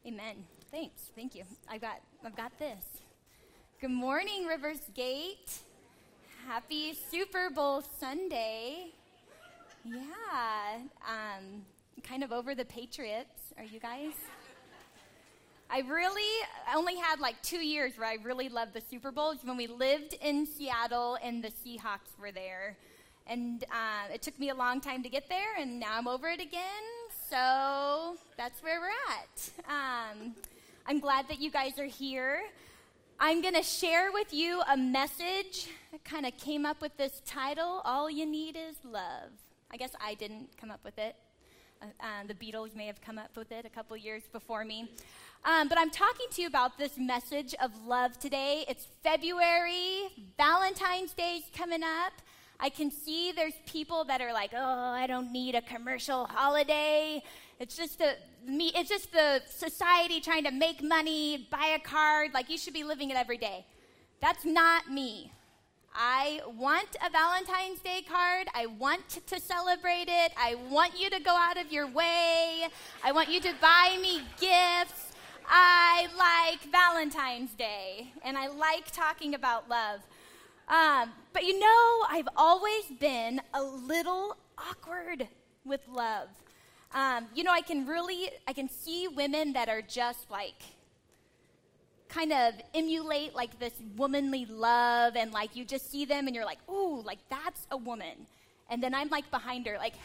Amen. Thanks. Thank you. I've got this. Good morning, Rivers Gate. Happy Super Bowl Sunday. Yeah. Kind of over the Patriots. Are you guys? I only had like 2 years where I really loved the Super Bowl. When we lived in Seattle and the Seahawks were there. And it took me a long time to get there, and now I'm over it again. So that's where we're at. I'm glad that you guys are here. I'm going to share with you a message. I kind of came up with this title, All You Need Is Love. I guess I didn't come up with it. The Beatles may have come up with it a couple years before me. But I'm talking to you about this message of love today. It's February. Valentine's Day's coming up. I can see there's people that are like, oh, I don't need a commercial holiday. It's just the society trying to make money, buy a card, like you should be living it every day. That's not me. I want a Valentine's Day card. I want to celebrate it. I want you to go out of your way. I want you to buy me gifts. I like Valentine's Day, and I like talking about love. But I've always been a little awkward with love. I can see women that are just like, kind of emulate like this womanly love, and like you just see them and you're like, ooh, like that's a woman. And then I'm like behind her, like,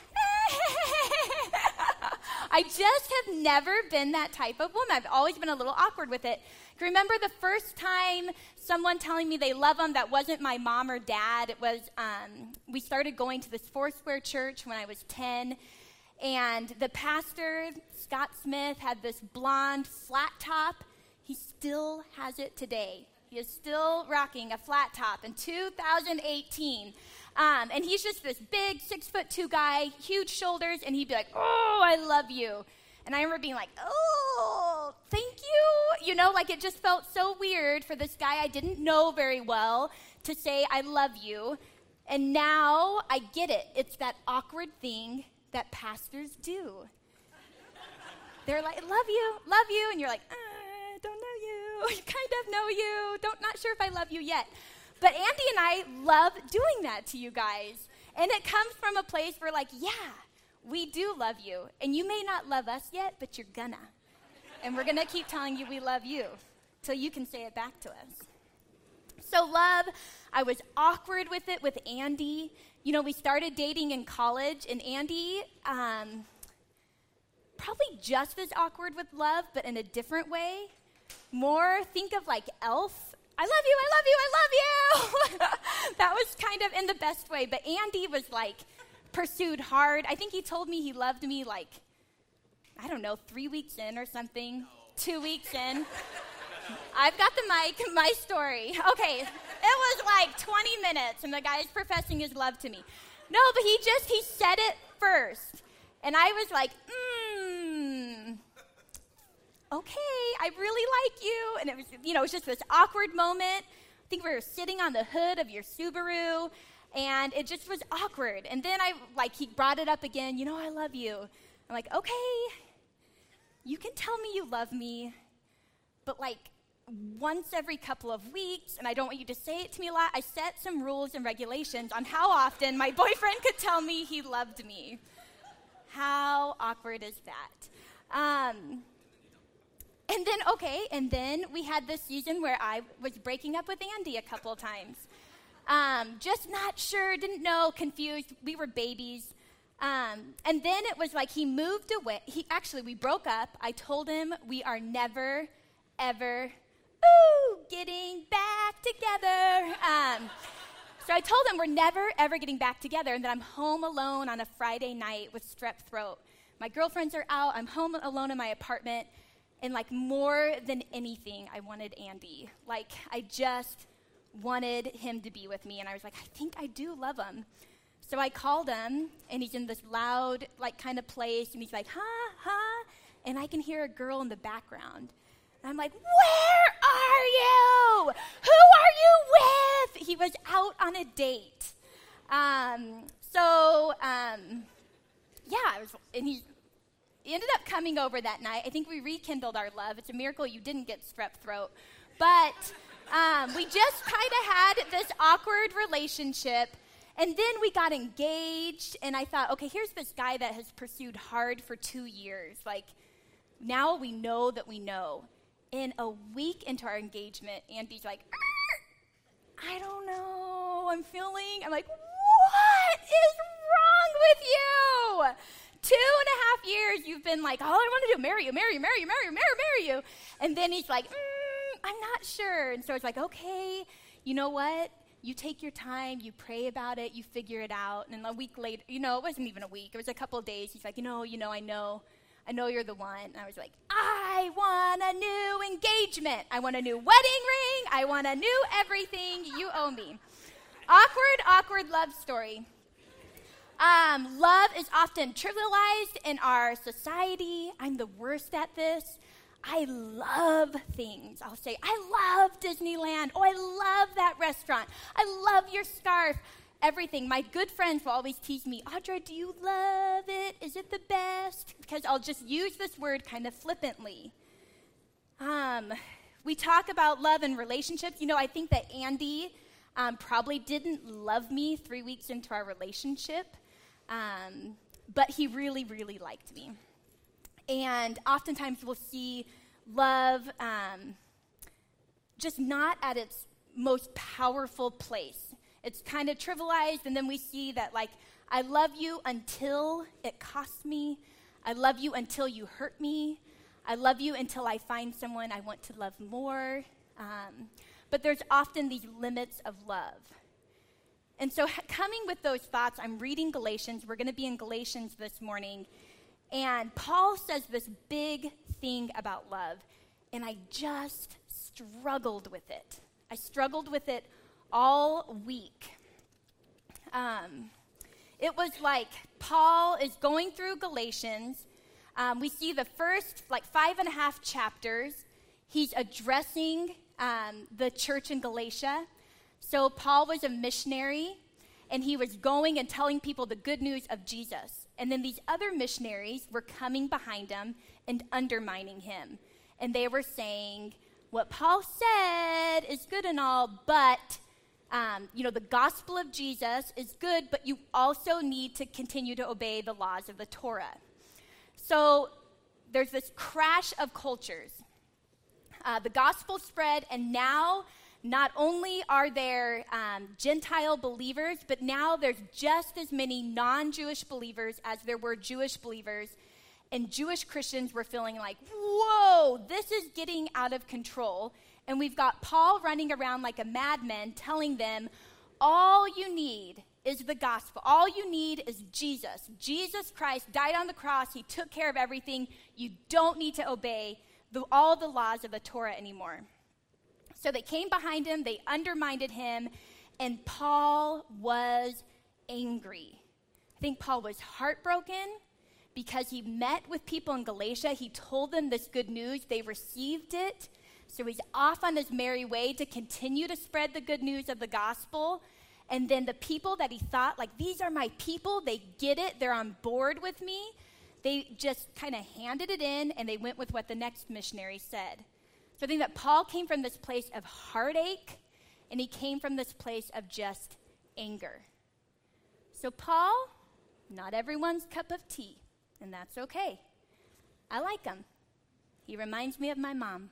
I just have never been that type of woman. I've always been a little awkward with it. I remember the first time someone telling me they love them that wasn't my mom or dad. It was, we started going to this Foursquare church when I was 10, and the pastor, Scott Smith, had this blonde flat top. He still has it today. He is still rocking a flat top in 2018. And he's just this big 6'2" guy, huge shoulders, and he'd be like, oh, I love you. And I remember being like, oh, thank you. Like it just felt so weird for this guy I didn't know very well to say, I love you. And now I get it. It's that awkward thing that pastors do. They're like, love you. And you're like, I don't know you. I kind of know you. Not sure if I love you yet. But Andy and I love doing that to you guys. And it comes from a place where like, yeah, we do love you. And you may not love us yet, but you're gonna. And we're gonna keep telling you we love you till you can say it back to us. So love, I was awkward with it with Andy. We started dating in college, and Andy, probably just as awkward with love, but in a different way. More, think of like Elf. I love you. That was kind of in the best way. But Andy was like pursued hard. I think he told me he loved me like, 3 weeks in or something, 2 weeks in. I've got the mic, my story. Okay, it was like 20 minutes, and the guy's professing his love to me. No, but he said it first. And I was like, okay, I really like you. And it was, it was just this awkward moment. I think we were sitting on the hood of your Subaru, and it just was awkward. And then he brought it up again, I love you. I'm like, okay, you can tell me you love me, but like once every couple of weeks, and I don't want you to say it to me a lot. I set some rules and regulations on how often my boyfriend could tell me he loved me. How awkward is that? And then we had this season where I was breaking up with Andy a couple of times. Just not sure, didn't know, confused. We were babies. And then it was like he moved away. We broke up. I told him we are never, ever, getting back together. So I told him we're never, ever getting back together, and that I'm home alone on a Friday night with strep throat. My girlfriends are out. I'm home alone in my apartment. And like more than anything, I wanted Andy. Like I just wanted him to be with me. And I was like, I think I do love him. So I called him, and he's in this loud, like kind of place. And he's like, huh? And I can hear a girl in the background. And I'm like, where are you? Who are you with? He was out on a date. ended up coming over that night. I think we rekindled our love. It's a miracle you didn't get strep throat. But we just kind of had this awkward relationship. And then we got engaged, and I thought, okay, here's this guy that has pursued hard for 2 years. Like, now we know that we know. And a week into our engagement, Andy's like, I don't know, I'm like, what is wrong with you? 2.5 years you've been like, all I want to do, marry you. And then he's like, I'm not sure. And so it's like, okay, you know what? You take your time, you pray about it, you figure it out. And a week later, it wasn't even a week. It was a couple of days. He's like, I know you're the one. And I was like, I want a new engagement. I want a new wedding ring. I want a new everything. You owe me. Awkward love story. Love is often trivialized in our society. I'm the worst at this. I love things. I'll say, I love Disneyland. Oh, I love that restaurant. I love your scarf. Everything. My good friends will always tease me, Audra, do you love it? Is it the best? Because I'll just use this word kind of flippantly. We talk about love and relationships. I think that Andy probably didn't love me 3 weeks into our relationship, but he really, really liked me. And oftentimes we'll see love just not at its most powerful place. It's kind of trivialized, and then we see that, like, I love you until it costs me. I love you until you hurt me. I love you until I find someone I want to love more. But there's often these limits of love. And so coming with those thoughts, I'm reading Galatians. We're going to be in Galatians this morning. And Paul says this big thing about love, and I just struggled with it. I struggled with it all week. It was like Paul is going through Galatians. We see the first 5.5 chapters. He's addressing the church in Galatia. So Paul was a missionary, and he was going and telling people the good news of Jesus. And then these other missionaries were coming behind him and undermining him. And they were saying, what Paul said is good and all, but, the gospel of Jesus is good, but you also need to continue to obey the laws of the Torah. So there's this crash of cultures. The gospel spread, and now not only are there Gentile believers, but now there's just as many non-Jewish believers as there were Jewish believers. And Jewish Christians were feeling like, whoa, this is getting out of control. And we've got Paul running around like a madman telling them, all you need is the gospel. All you need is Jesus. Jesus Christ died on the cross. He took care of everything. You don't need to obey all the laws of the Torah anymore. So they came behind him, they undermined him, and Paul was angry. I think Paul was heartbroken because he met with people in Galatia. He told them this good news. They received it. So he's off on his merry way to continue to spread the good news of the gospel. And then the people that he thought, these are my people, they get it, they're on board with me, they just kind of handed it in, and they went with what the next missionary said. So I think that Paul came from this place of heartache, and he came from this place of just anger. So Paul, not everyone's cup of tea, and that's okay. I like him. He reminds me of my mom.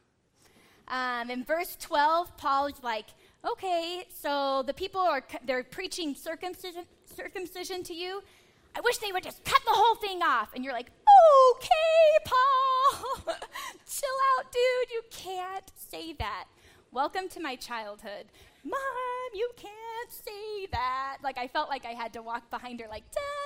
In verse 12, Paul is like, okay, so the people they're preaching circumcision to you. I wish they would just cut the whole thing off. And you're like, okay, Paul, chill out, dude. You can't say that. Welcome to my childhood. Mom, you can't say that. I felt like I had to walk behind her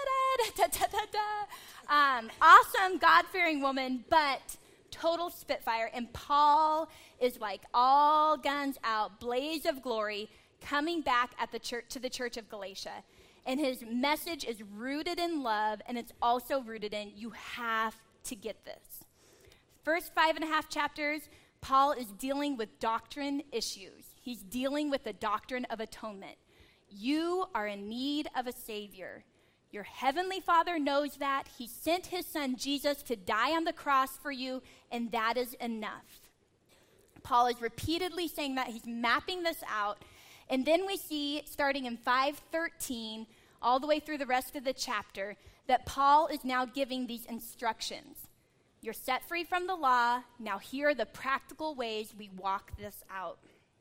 da-da-da-da-da-da. Awesome, God-fearing woman, but total spitfire. And Paul is all guns out, blaze of glory, coming back at the church to the church of Galatia. And his message is rooted in love, and it's also rooted in you have to get this. First 5.5 chapters, Paul is dealing with doctrine issues. He's dealing with the doctrine of atonement. You are in need of a Savior. Your heavenly Father knows that. He sent his son Jesus to die on the cross for you, and that is enough. Paul is repeatedly saying that. He's mapping this out. And then we see, starting in 5:13, all the way through the rest of the chapter, that Paul is now giving these instructions. You're set free from the law. Now here are the practical ways we walk this out.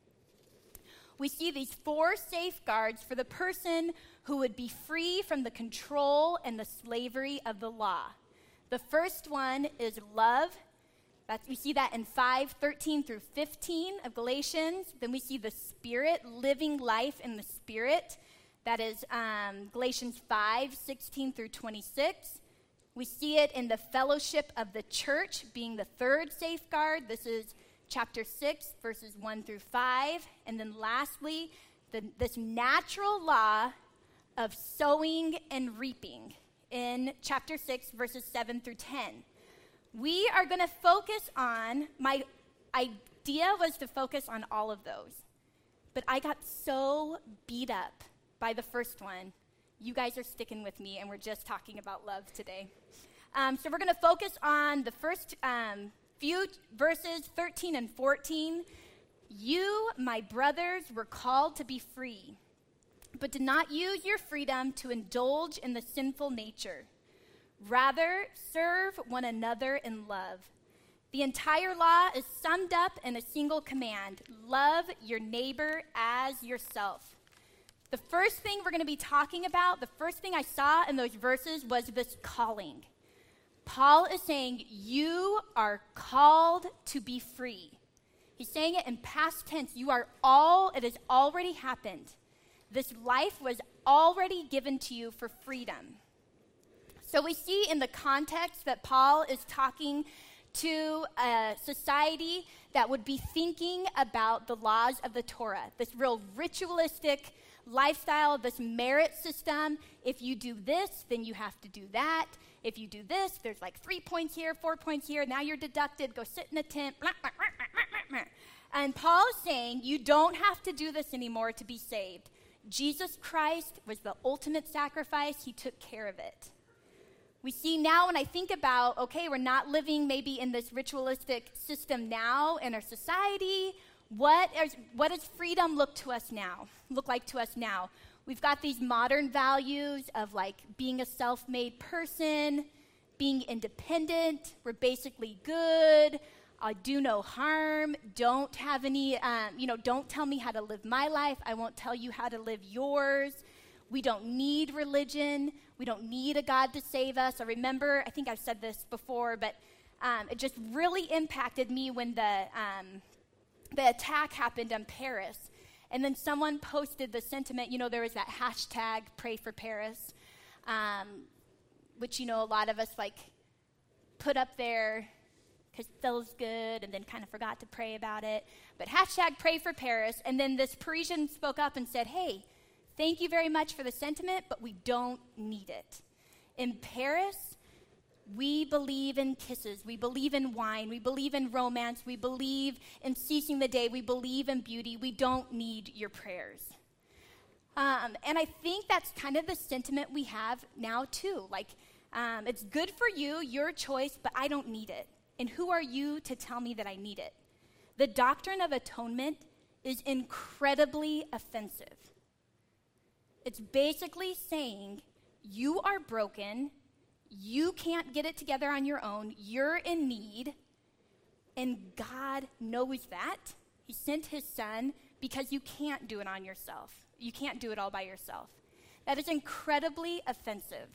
We see these 4 safeguards for the person who would be free from the control and the slavery of the law. The first one is love. We see that in 5:13 through 15 of Galatians. Then we see the Spirit, living life in the Spirit. That is Galatians 5:16 through 26. We see it in the fellowship of the church being the third safeguard. This is chapter 6, verses 1 through 5. And then lastly, this natural law of sowing and reaping in chapter 6, verses 7 through 10. We are going to focus on, my idea was to focus on all of those. But I got so beat up by the first one. You guys are sticking with me, and we're just talking about love today. So we're going to focus on the first few verses, 13 and 14. You, my brothers, were called to be free, but did not use your freedom to indulge in the sinful nature. Rather, serve one another in love. The entire law is summed up in a single command: love your neighbor as yourself. The first thing we're going to be talking about, the first thing I saw in those verses was this calling. Paul is saying, you are called to be free. He's saying it in past tense. It has already happened. This life was already given to you for freedom. So we see in the context that Paul is talking to a society that would be thinking about the laws of the Torah, this real ritualistic lifestyle, this merit system. If you do this, then you have to do that. If you do this, there's like 3 points here, 4 points here. Now you're deducted. Go sit in a tent. And Paul is saying you don't have to do this anymore to be saved. Jesus Christ was the ultimate sacrifice. He took care of it. We see now when I think about, okay, we're not living maybe in this ritualistic system now in our society. What does freedom look like to us now? We've got these modern values of like being a self-made person, being independent. We're basically good. Do no harm. Don't have any, don't tell me how to live my life. I won't tell you how to live yours. We don't need religion. We don't need a God to save us. I think I've said this before, but it just really impacted me when the attack happened in Paris. And then someone posted the sentiment, there was that hashtag Pray for Paris, which, a lot of us put up there because it feels good and then kind of forgot to pray about it. But hashtag Pray for Paris. And then this Parisian spoke up and said, hey, thank you very much for the sentiment, but we don't need it. In Paris, we believe in kisses. We believe in wine. We believe in romance. We believe in seizing the day. We believe in beauty. We don't need your prayers. And I think that's kind of the sentiment we have now, too. It's good for you, your choice, but I don't need it. And who are you to tell me that I need it? The doctrine of atonement is incredibly offensive. It's basically saying you are broken. You can't get it together on your own. You're in need. And God knows that. He sent his son because you can't do it on yourself. You can't do it all by yourself. That is incredibly offensive.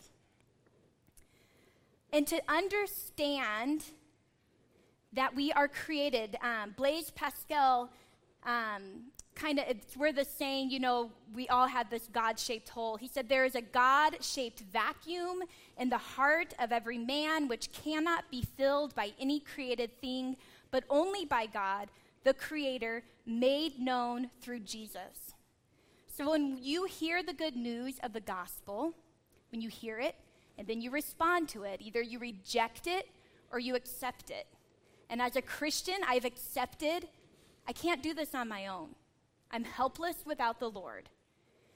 And to understand that we are created, Blaise Pascal it's where the saying, we all have this God-shaped hole. He said, there is a God-shaped vacuum in the heart of every man which cannot be filled by any created thing, but only by God, the Creator, made known through Jesus. So when you hear the good news of the gospel, when you hear it, and then you respond to it, either you reject it or you accept it. And as a Christian, I've accepted, I can't do this on my own. I'm helpless without the Lord.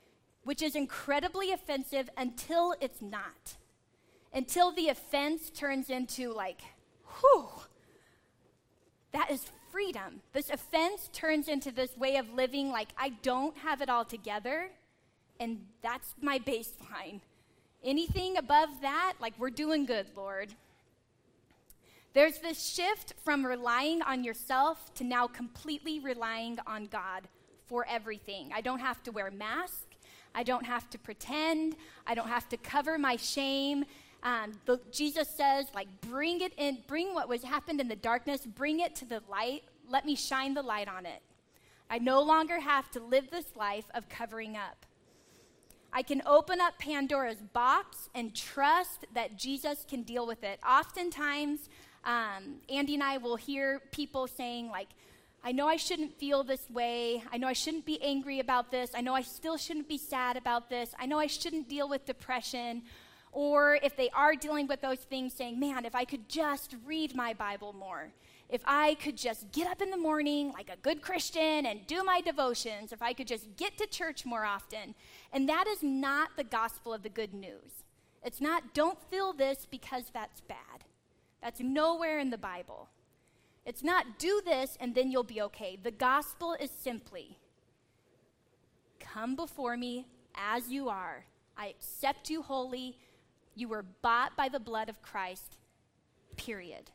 which is incredibly offensive until it's not. Until the offense turns into like, whew, that is freedom. This offense turns into this way of living like I don't have it all together, and that's my baseline. Anything above that, like we're doing good, Lord. There's this shift from relying on yourself to now completely relying on God for everything. I don't have to wear a mask. I don't have to pretend. I don't have to cover my shame. Jesus says, like, bring it in, bring what was happened in the darkness, bring it to the light. Let me shine the light on it. I no longer have to live this life of covering up. I can open up Pandora's box and trust that Jesus can deal with it. Oftentimes, Andy and I will hear people saying, like, I know I shouldn't feel this way. I know I shouldn't be angry about this. I know I still shouldn't be sad about this. I know I shouldn't deal with depression. Or if they are dealing with those things, saying, man, if I could just read my Bible more. If I could just get up in the morning like a good Christian and do my devotions. If I could just get to church more often. And that is not the gospel of the good news. It's not, don't feel this because that's bad. That's nowhere in the Bible. It's not, do this and then you'll be okay. The gospel is simply, come before me as you are. I accept you wholly. You were bought by the blood of Christ, period.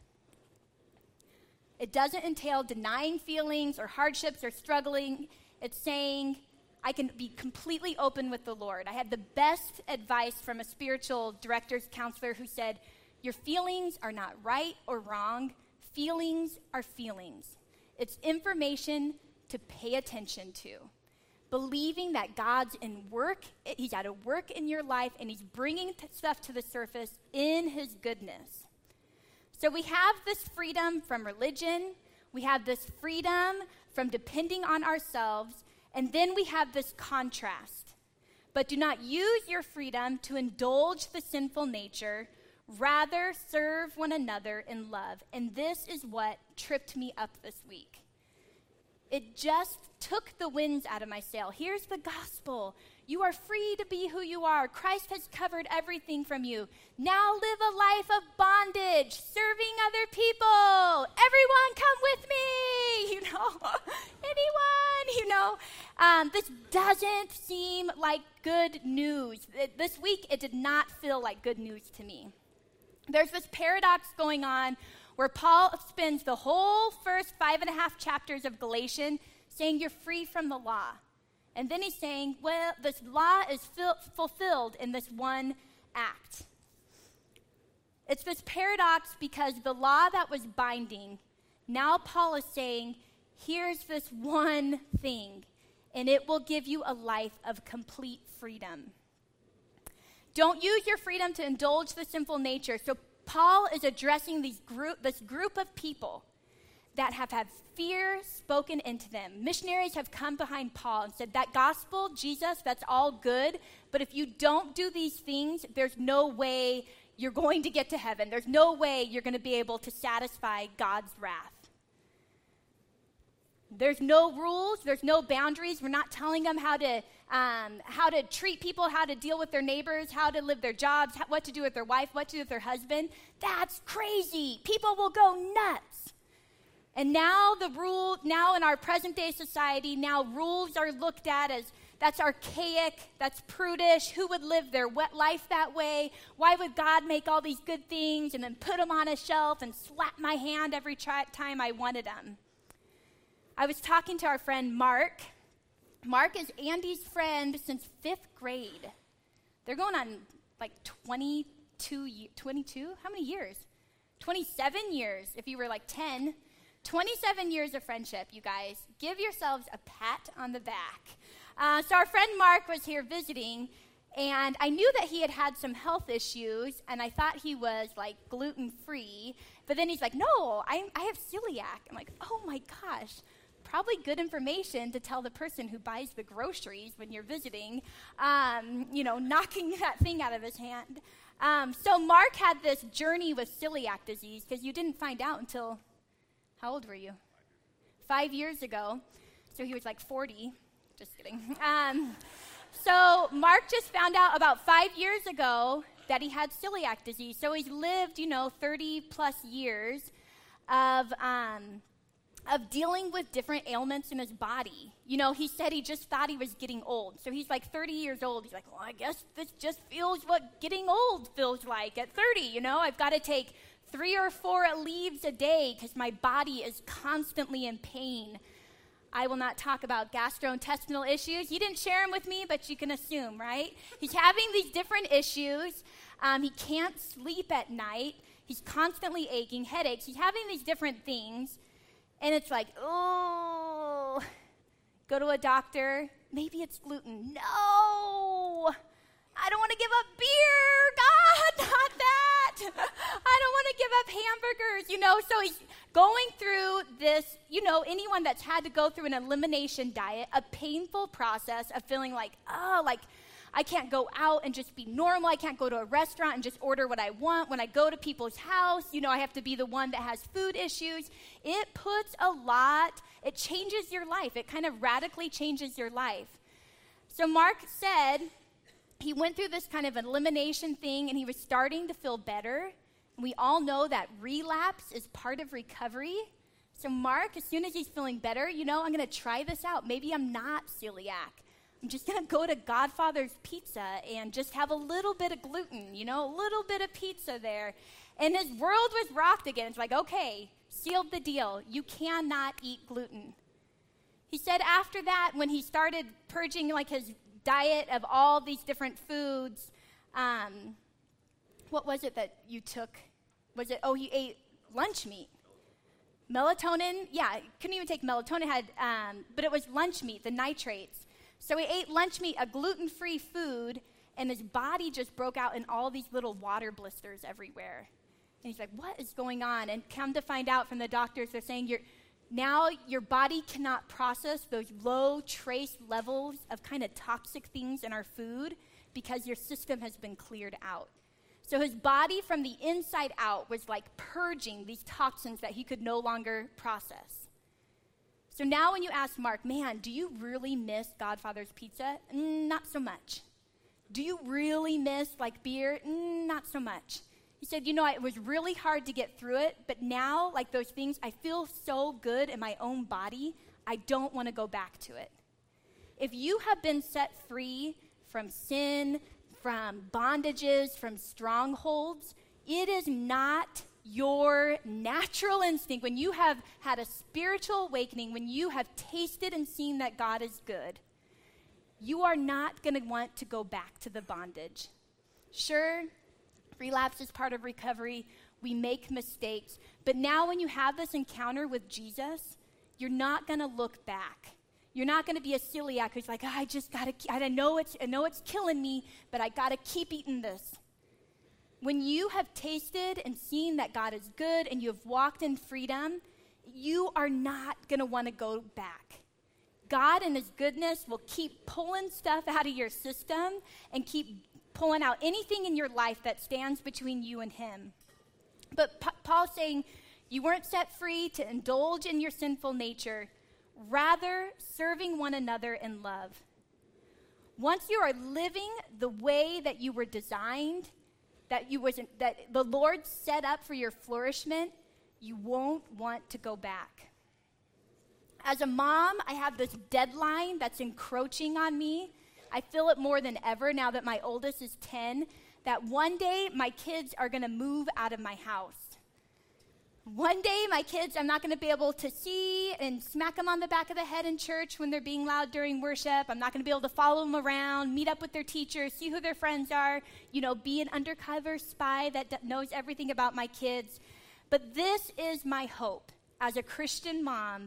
It doesn't entail denying feelings or hardships or struggling. It's saying, I can be completely open with the Lord. I had the best advice from a spiritual director's counselor who said, your feelings are not right or wrong. Feelings are feelings. It's information to pay attention to. Believing that God's in work, he's at a work in your life, and he's bringing stuff to the surface in his goodness. So we have this freedom from religion. We have this freedom from depending on ourselves. And then we have this contrast. But do not use your freedom to indulge the sinful nature. Rather, serve one another in love. And this is what tripped me up this week. It just took the winds out of my sail. Here's the gospel. You are free to be who you are. Christ has covered everything from you. Now live a life of bondage, serving other people. Everyone come with me, anyone, this doesn't seem like good news. This week, it did not feel like good news to me. There's this paradox going on where Paul spends the whole first 5.5 chapters of Galatians saying you're free from the law. And then he's saying, well, this law is fulfilled in this one act. It's this paradox because the law that was binding, now Paul is saying, here's this one thing, and it will give you a life of complete freedom. Don't use your freedom to indulge the sinful nature. So Paul is addressing this group of people that have had fear spoken into them. Missionaries have come behind Paul and said, that gospel, Jesus, that's all good, but if you don't do these things, there's no way you're going to get to heaven. There's no way you're going to be able to satisfy God's wrath. There's no rules. There's no boundaries. We're not telling them how to treat people, how to deal with their neighbors, how to live their jobs, what to do with their wife, what to do with their husband. That's crazy. People will go nuts. And now now in our present day society, now rules are looked at as that's archaic, that's prudish. Who would live their life that way? Why would God make all these good things and then put them on a shelf and slap my hand every time I wanted them? I was talking to our friend Mark. Mark is Andy's friend since 5th grade. They're going on like 22? How many years? 27 years if you were like 10. 27 years of friendship, you guys. Give yourselves a pat on the back. So our friend Mark was here visiting, and I knew that he had some health issues, and I thought he was like gluten-free. But then he's like, no, I have celiac. I'm like, oh my gosh. Probably good information to tell the person who buys the groceries when you're visiting, knocking that thing out of his hand. So Mark had this journey with celiac disease because you didn't find out until, how old were you? 5 years ago. So he was like 40. Just kidding. So Mark just found out about 5 years ago that he had celiac disease. So he's lived, 30 plus years of dealing with different ailments in his body. He said he just thought he was getting old. So he's like 30 years old. He's like, well, I guess this just feels what getting old feels like at 30, I've got to take 3 or 4 leaves a day because my body is constantly in pain. I will not talk about gastrointestinal issues. He didn't share them with me, but you can assume, right? He's having these different issues. He can't sleep at night. He's constantly aching, headaches. He's having these different things. And it's like, oh, go to a doctor. Maybe it's gluten. No, I don't want to give up beer. God, not that. I don't want to give up hamburgers, So he's going through this, anyone that's had to go through an elimination diet, a painful process of feeling like, I can't go out and just be normal. I can't go to a restaurant and just order what I want. When I go to people's house, I have to be the one that has food issues. It puts it changes your life. It kind of radically changes your life. So Mark said he went through this kind of elimination thing, and he was starting to feel better. We all know that relapse is part of recovery. So Mark, as soon as he's feeling better, I'm going to try this out. Maybe I'm not celiac. I'm just going to go to Godfather's Pizza and just have a little bit of gluten, a little bit of pizza there. And his world was rocked again. It's like, okay, sealed the deal. You cannot eat gluten. He said after that, when he started purging his diet of all these different foods, what was it that you took? He ate lunch meat. Melatonin, couldn't even take melatonin, but it was lunch meat, the nitrates. So he ate lunch meat, a gluten-free food, and his body just broke out in all these little water blisters everywhere. And he's like, what is going on? And come to find out from the doctors, they're saying now your body cannot process those low trace levels of kind of toxic things in our food because your system has been cleared out. So his body from the inside out was like purging these toxins that he could no longer process. So now when you ask Mark, man, do you really miss Godfather's Pizza? Not so much. Do you really miss beer? Not so much. He said, it was really hard to get through it, but now, those things, I feel so good in my own body, I don't want to go back to it. If you have been set free from sin, from bondages, from strongholds, it is not your natural instinct. When you have had a spiritual awakening, when you have tasted and seen that God is good, you are not going to want to go back to the bondage. Sure, relapse is part of recovery. We make mistakes. But now when you have this encounter with Jesus, you're not going to look back. You're not going to be a celiac who's like, I just got to, I know it's killing me, but I got to keep eating this. When you have tasted and seen that God is good and you have walked in freedom, you are not going to want to go back. God in his goodness will keep pulling stuff out of your system and keep pulling out anything in your life that stands between you and him. But Paul's saying you weren't set free to indulge in your sinful nature, rather serving one another in love. Once you are living the way that you were designed, that the Lord set up for your flourishment, you won't want to go back. As a mom, I have this deadline that's encroaching on me. I feel it more than ever now that my oldest is 10, that one day my kids are going to move out of my house. One day my kids, I'm not going to be able to see and smack them on the back of the head in church when they're being loud during worship. I'm not going to be able to follow them around, meet up with their teachers, see who their friends are, be an undercover spy that knows everything about my kids. But this is my hope as a Christian mom,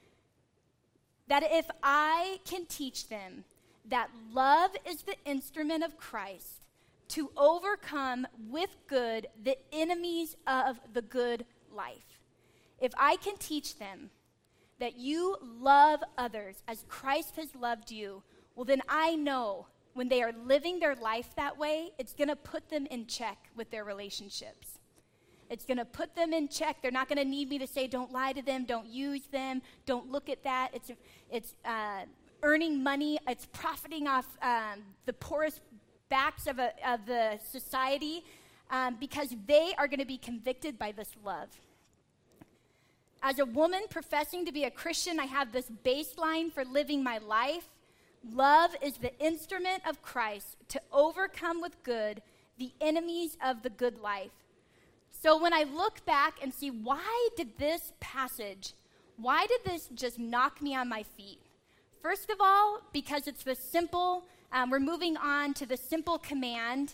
that if I can teach them that love is the instrument of Christ to overcome with good the enemies of the good life. If I can teach them that you love others as Christ has loved you, well, then I know when they are living their life that way, it's going to put them in check with their relationships. It's going to put them in check. They're not going to need me to say, don't lie to them, don't use them, don't look at that. earning money. It's profiting off the poorest backs of the society because they are going to be convicted by this love. As a woman professing to be a Christian, I have this baseline for living my life. Love is the instrument of Christ to overcome with good the enemies of the good life. So when I look back and see, why did this just knock me on my feet? First of all, because it's the simple, we're moving on to the simple command.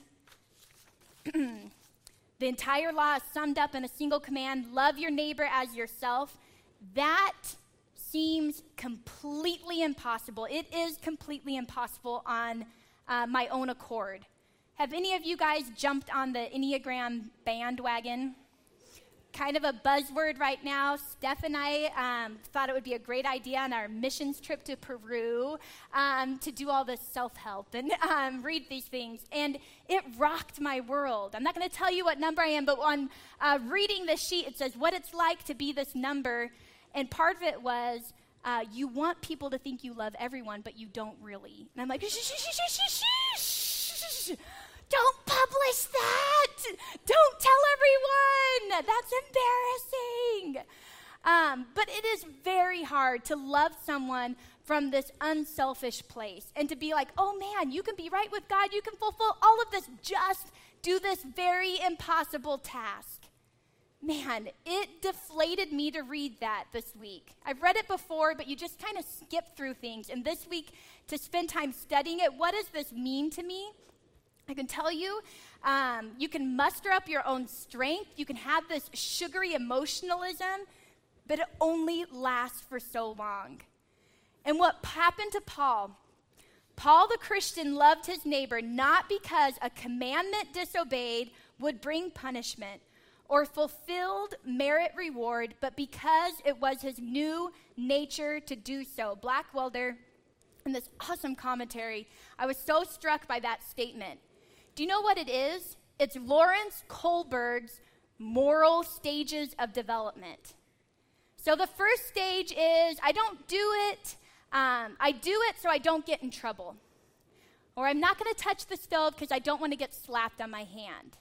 The entire law is summed up in a single command: love your neighbor as yourself. That seems completely impossible. It is completely impossible on my own accord. Have any of you guys jumped on the Enneagram bandwagon? Kind of a buzzword right now. Steph and I thought it would be a great idea on our missions trip to Peru to do all this self-help and read these things. And it rocked my world. I'm not going to tell you what number I am, but on reading this sheet, it says what it's like to be this number. And part of it was you want people to think you love everyone, but you don't really. And I'm like, don't publish that. Don't tell everyone. That's embarrassing. But it is very hard to love someone from this unselfish place and to be like, oh man, you can be right with God. You can fulfill all of this. Just do this very impossible task. Man, it deflated me to read that this week. I've read it before, but you just kind of skip through things. And this week, to spend time studying it, what does this mean to me? I can tell you, you can muster up your own strength. You can have this sugary emotionalism, but it only lasts for so long. And what happened to Paul the Christian loved his neighbor not because a commandment disobeyed would bring punishment or fulfilled merit reward, but because it was his new nature to do so. Blackwelder, in this awesome commentary, I was so struck by that statement. Do you know what it is? It's Lawrence Kohlberg's moral stages of development. So the first stage is, I don't do it. I do it so I don't get in trouble. Or I'm not going to touch the stove because I don't want to get slapped on my hand.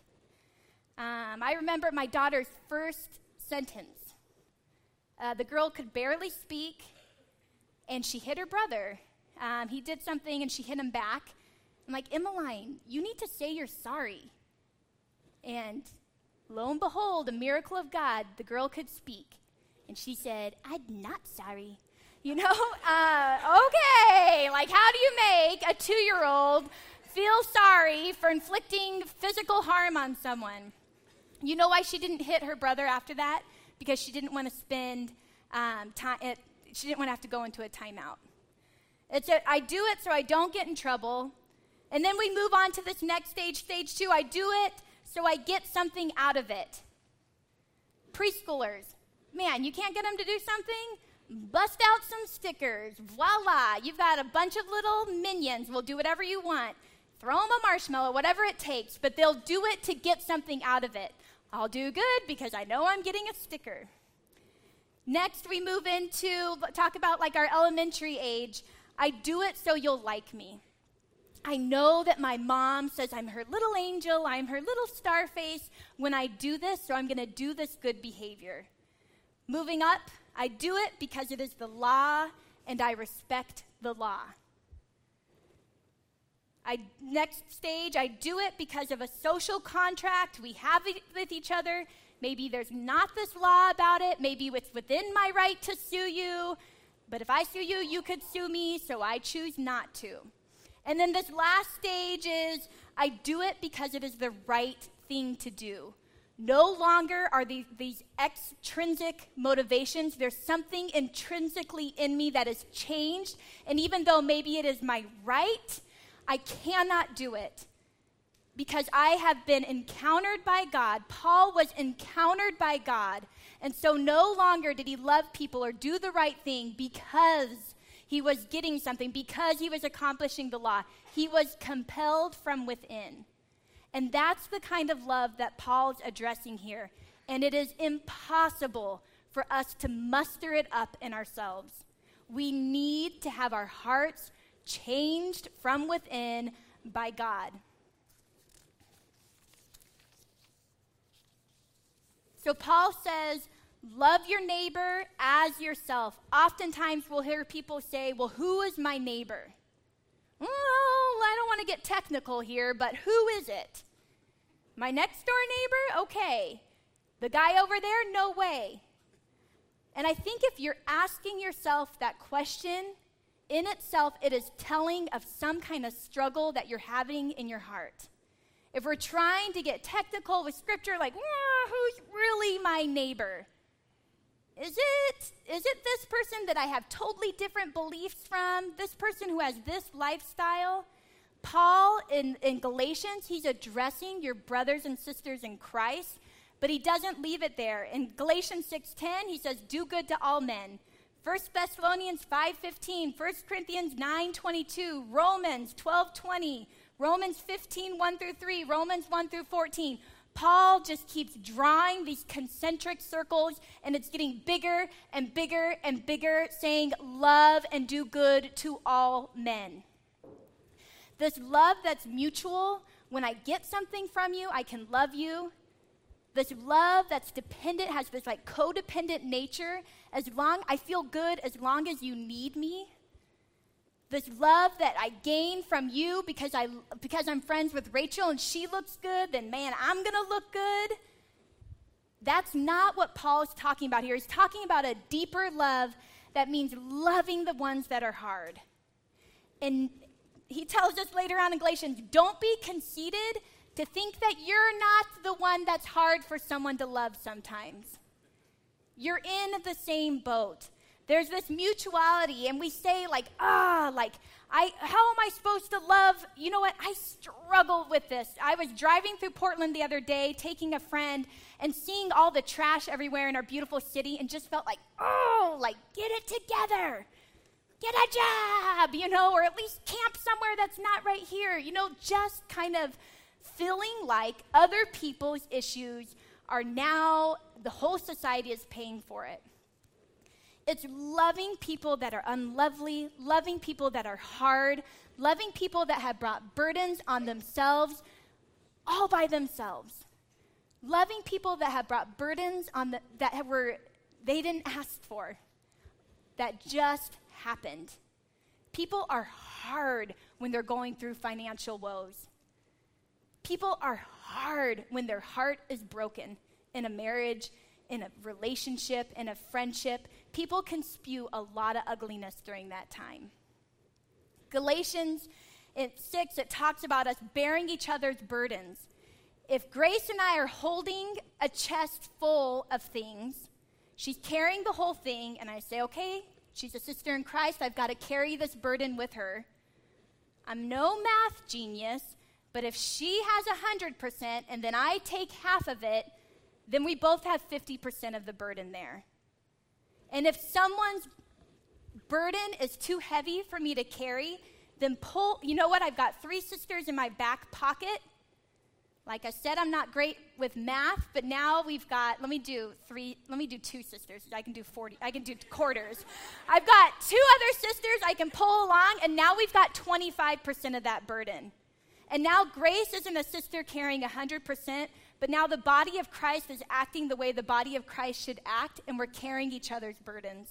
I remember my daughter's first sentence. The girl could barely speak, and she hit her brother. He did something, and she hit him back. I'm like, Emmeline, you need to say you're sorry. And lo and behold, a miracle of God, the girl could speak. And she said, I'm not sorry. You know, okay, like how do you make a 2-year-old feel sorry for inflicting physical harm on someone? You know why she didn't hit her brother after that? Because she didn't want to spend time, she didn't want to have to go into a timeout. I do it so I don't get in trouble. And then we move on to this next stage, stage 2. I do it so I get something out of it. Preschoolers, man, you can't get them to do something? Bust out some stickers. Voila, you've got a bunch of little minions. We'll do whatever you want. Throw them a marshmallow, whatever it takes, but they'll do it to get something out of it. I'll do good because I know I'm getting a sticker. Next, we move into talk about like our elementary age. I do it so you'll like me. I know that my mom says I'm her little angel, I'm her little star face when I do this, so I'm going to do this good behavior. Moving up, I do it because it is the law and I respect the law. Next stage, I do it because of a social contract we have with each other. Maybe there's not this law about it. Maybe it's within my right to sue you. But if I sue you, you could sue me, so I choose not to. And then this last stage is I do it because it is the right thing to do. No longer are these extrinsic motivations. There's something intrinsically in me that has changed. And even though maybe it is my right, I cannot do it because I have been encountered by God. Paul was encountered by God. And so no longer did he love people or do the right thing because he was getting something, because he was accomplishing the law. He was compelled from within. And that's the kind of love that Paul's addressing here. And it is impossible for us to muster it up in ourselves. We need to have our hearts changed from within by God. So Paul says, love your neighbor as yourself. Oftentimes we'll hear people say, well, who is my neighbor? Well, I don't want to get technical here, but who is it? My next door neighbor? Okay. The guy over there? No way. And I think if you're asking yourself that question, in itself, it is telling of some kind of struggle that you're having in your heart. If we're trying to get technical with scripture, like, who's really my neighbor? Is it this person that I have totally different beliefs from? This person who has this lifestyle? Paul, in Galatians, he's addressing your brothers and sisters in Christ, but he doesn't leave it there. In Galatians 6:10, he says, do good to all men. 1 Thessalonians 5:15, 1 Corinthians 9:22, Romans 12:20, Romans 15:1-3, Romans 1-14. Paul just keeps drawing these concentric circles, and it's getting bigger and bigger and bigger, saying, love and do good to all men. This love that's mutual, when I get something from you, I can love you. This love that's dependent, has this like codependent nature. I feel good as long as you need me. This love that I gain from you because I'm friends with Rachel and she looks good, then man, I'm going to look good. That's not what Paul is talking about here. He's talking about a deeper love that means loving the ones that are hard. And he tells us later on in Galatians, don't be conceited to think that you're not the one that's hard for someone to love sometimes. You're in the same boat. There's this mutuality, and we say how am I supposed to love? You know what? I struggle with this. I was driving through Portland the other day, taking a friend, and seeing all the trash everywhere in our beautiful city, and just felt get it together. Get a job, or at least camp somewhere that's not right here. Just kind of feeling like other people's issues are now, the whole society is paying for it. It's loving people that are unlovely, loving people that are hard, loving people that have brought burdens on themselves all by themselves. Loving people that have brought burdens they didn't ask for, that just happened. People are hard when they're going through financial woes. People are hard when their heart is broken in a marriage, in a relationship, in a friendship. People can spew a lot of ugliness during that time. Galatians 6, it talks about us bearing each other's burdens. If Grace and I are holding a chest full of things, she's carrying the whole thing, and I say, okay, she's a sister in Christ, I've got to carry this burden with her. I'm no math genius, but if she has 100% and then I take half of it, then we both have 50% of the burden there. And if someone's burden is too heavy for me to carry, then I've got 3 sisters in my back pocket. Like I said, I'm not great with math, but now we've got, let me do 2 sisters. I can do 40, I can do quarters. I've got 2 other sisters I can pull along, and now we've got 25% of that burden. And now Grace isn't a sister carrying 100%, but now the body of Christ is acting the way the body of Christ should act, and we're carrying each other's burdens.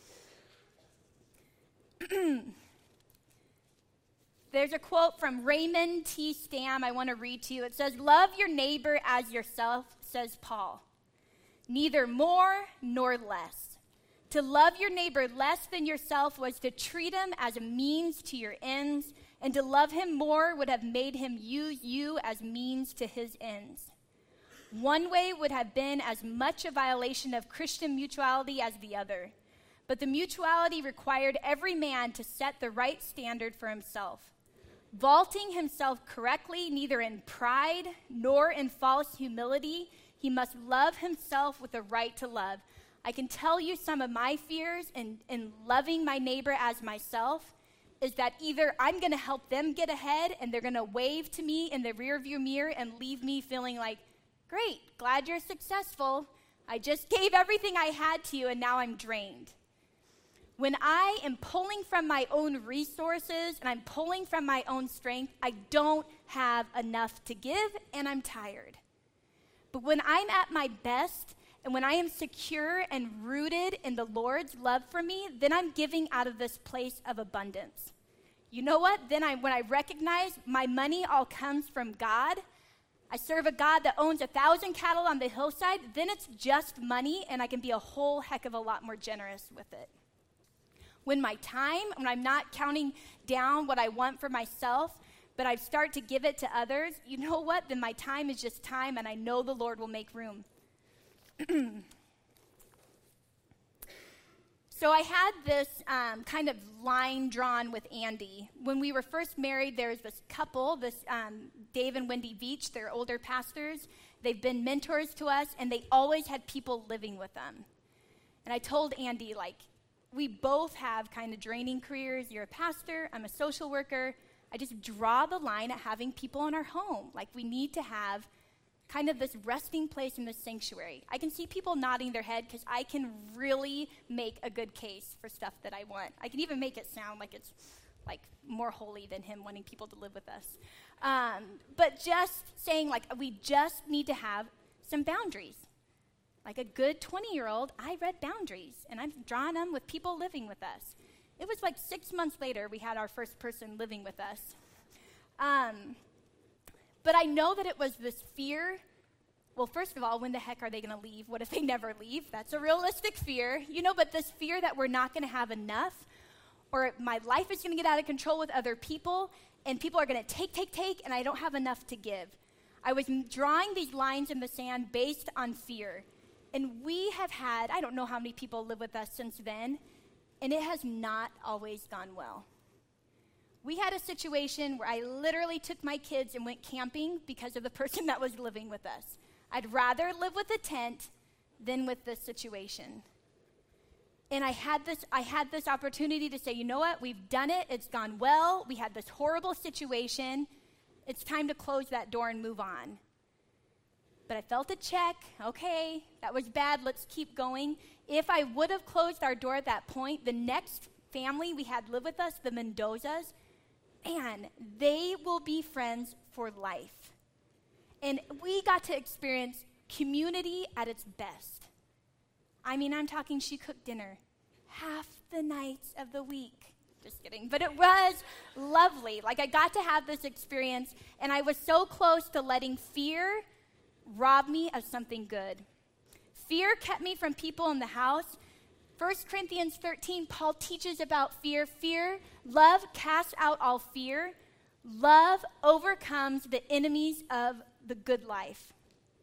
There's a quote from Raymond T. Stamm I want to read to you. It says, love your neighbor as yourself, says Paul. Neither more nor less. To love your neighbor less than yourself was to treat him as a means to your ends, and to love him more would have made him use you as means to his ends. One way would have been as much a violation of Christian mutuality as the other. But the mutuality required every man to set the right standard for himself. Vaulting himself correctly, neither in pride nor in false humility, he must love himself with the right to love. I can tell you some of my fears in loving my neighbor as myself is that either I'm going to help them get ahead and they're going to wave to me in the rearview mirror and leave me feeling like, great, glad you're successful. I just gave everything I had to you and now I'm drained. When I am pulling from my own resources and I'm pulling from my own strength, I don't have enough to give and I'm tired. But when I'm at my best and when I am secure and rooted in the Lord's love for me, then I'm giving out of this place of abundance. You know what? Then when I recognize my money all comes from God, I serve a God that owns 1,000 cattle on the hillside, then it's just money and I can be a whole heck of a lot more generous with it. When I'm not counting down what I want for myself, but I start to give it to others, you know what? Then my time is just time, and I know the Lord will make room. So I had this kind of line drawn with Andy. When we were first married, there was this couple, Dave and Wendy Veach. They're older pastors. They've been mentors to us, and they always had people living with them. And I told Andy, we both have kind of draining careers. You're a pastor, I'm a social worker. I just draw the line at having people in our home. We need to have kind of this resting place in this sanctuary. I can see people nodding their head because I can really make a good case for stuff that I want. I can even make it sound like it's more holy than him wanting people to live with us. But just saying we just need to have some boundaries. Like a good 20-year-old, I read boundaries, and I'm drawing them with people living with us. It was 6 months later we had our first person living with us. But I know that it was this fear. Well, first of all, when the heck are they going to leave? What if they never leave? That's a realistic fear, but this fear that we're not going to have enough, or my life is going to get out of control with other people, and people are going to take, and I don't have enough to give. I was drawing these lines in the sand based on fear. And we have had, I don't know how many people live with us since then, and it has not always gone well. We had a situation where I literally took my kids and went camping because of the person that was living with us. I'd rather live with a tent than with this situation. And I had this opportunity to say, you know what, we've done it, it's gone well, we had this horrible situation, it's time to close that door and move on. But I felt a check. Okay, that was bad. Let's keep going. If I would have closed our door at that point, the next family we had live with us, the Mendozas, man, they will be friends for life. And we got to experience community at its best. I mean, I'm talking she cooked dinner half the nights of the week. Just kidding. But it was lovely. I got to have this experience, and I was so close to letting fear rob me of something good. Fear kept me from people in the house. 1 Corinthians 13, Paul teaches about fear. Love casts out all fear. Love overcomes the enemies of the good life.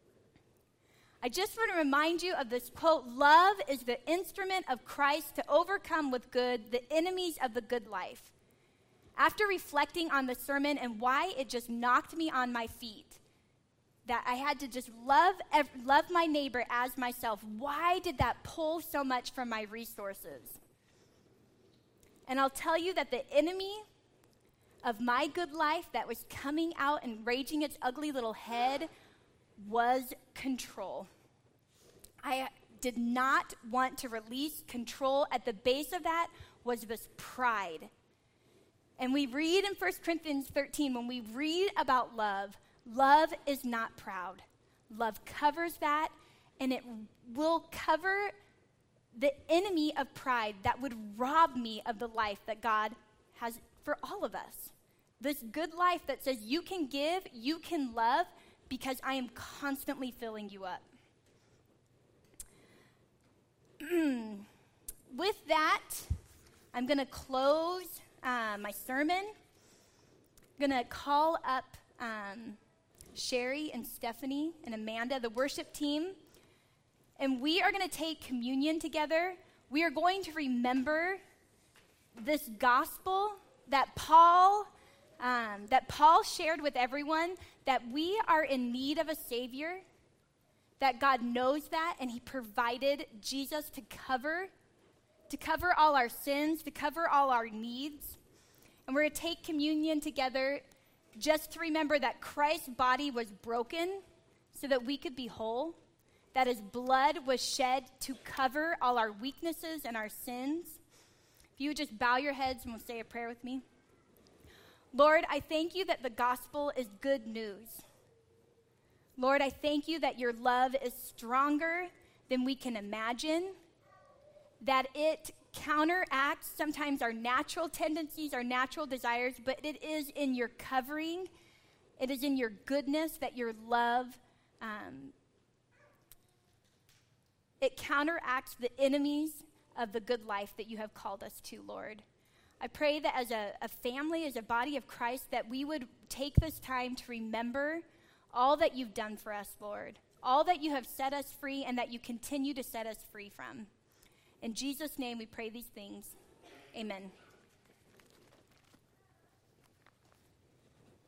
I just want to remind you of this quote, love is the instrument of Christ to overcome with good the enemies of the good life. After reflecting on the sermon and why it just knocked me on my feet, that I had to just love my neighbor as myself. Why did that pull so much from my resources? And I'll tell you that the enemy of my good life that was coming out and raging its ugly little head was control. I did not want to release control. At the base of that was this pride. And we read in 1 Corinthians 13, when we read about love, love is not proud. Love covers that, and it will cover the enemy of pride that would rob me of the life that God has for all of us. This good life that says you can give, you can love, because I am constantly filling you up. With that, I'm going to close my sermon. I'm going to call up Sherry and Stephanie and Amanda, the worship team, and we are going to take communion together. We are going to remember this gospel that Paul shared with everyone, that we are in need of a Savior, that God knows that, and He provided Jesus to cover all our sins, to cover all our needs. And we're going to take communion together just to remember that Christ's body was broken so that we could be whole, that His blood was shed to cover all our weaknesses and our sins. If you would just bow your heads and we'll say a prayer with me. Lord, I thank you that the gospel is good news. Lord, I thank you that your love is stronger than we can imagine, that it counteracts sometimes our natural tendencies, our natural desires, but it is in your covering, it is in your goodness that your love, it counteracts the enemies of the good life that you have called us to, Lord. I pray that as a family, as a body of Christ, that we would take this time to remember all that you've done for us, Lord, all that you have set us free and that you continue to set us free from. In Jesus' name we pray these things. Amen.